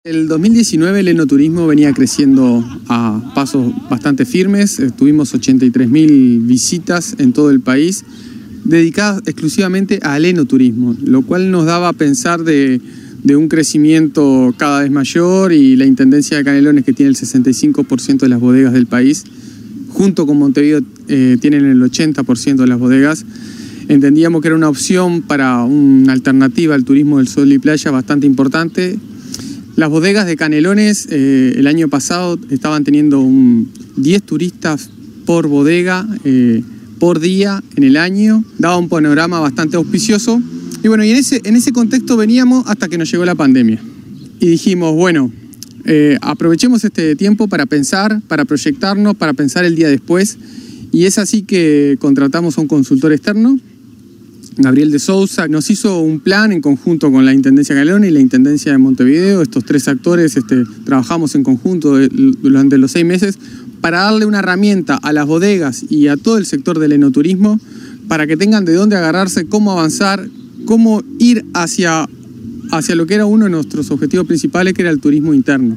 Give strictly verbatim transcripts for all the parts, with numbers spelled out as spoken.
El dos mil diecinueve el enoturismo venía creciendo a pasos bastante firmes, tuvimos ochenta y tres mil visitas en todo el país, dedicadas exclusivamente al enoturismo, lo cual nos daba a pensar de, de un crecimiento cada vez mayor, y la Intendencia de Canelones, que tiene el sesenta y cinco por ciento de las bodegas del país, junto con Montevideo eh, tienen el ochenta por ciento de las bodegas. Entendíamos que era una opción para una alternativa al turismo del sol y playa bastante importante. Las bodegas de Canelones eh, el año pasado estaban teniendo un diez turistas por bodega eh, por día en el año. Daba un panorama bastante auspicioso. Y bueno, y en ese, en ese contexto veníamos hasta que nos llegó la pandemia. Y dijimos, bueno, eh, aprovechemos este tiempo para pensar, para proyectarnos, para pensar el día después. Y es así que contratamos a un consultor externo, Gabriel de Sousa. Nos hizo un plan en conjunto con la Intendencia de Canelones y la Intendencia de Montevideo. Estos tres actores este, trabajamos en conjunto durante los seis meses para darle una herramienta a las bodegas y a todo el sector del enoturismo para que tengan de dónde agarrarse, cómo avanzar, cómo ir hacia, hacia lo que era uno de nuestros objetivos principales, que era el turismo interno.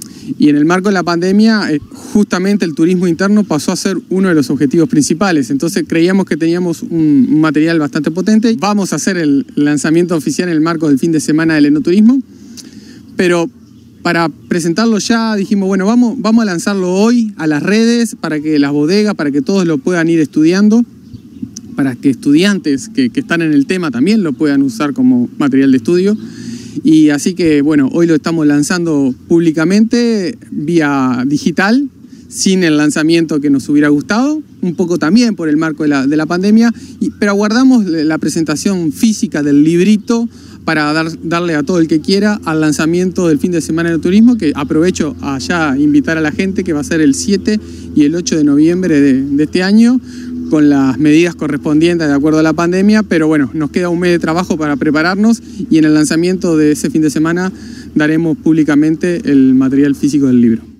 Y en el marco de la pandemia, eh, justamente el turismo interno pasó a ser uno de los objetivos principales. Entonces creíamos que teníamos un, un material bastante potente. Vamos a hacer el lanzamiento oficial en el marco del fin de semana del enoturismo. Pero para presentarlo ya dijimos, bueno, vamos, vamos a lanzarlo hoy a las redes para que las bodegas, para que todos lo puedan ir estudiando, para que estudiantes que, que están en el tema también lo puedan usar como material de estudio. Y así que, bueno, hoy lo estamos lanzando públicamente vía digital, sin el lanzamiento que nos hubiera gustado, un poco también por el marco de la, de la pandemia, y, pero aguardamos la presentación física del librito para dar, darle a todo el que quiera al lanzamiento del fin de semana del turismo, que aprovecho a ya invitar a la gente, que va a ser el siete y el ocho de noviembre de, de este año, con las medidas correspondientes de acuerdo a la pandemia, pero bueno, nos queda un mes de trabajo para prepararnos, y en el lanzamiento de ese fin de semana daremos públicamente el material físico del libro.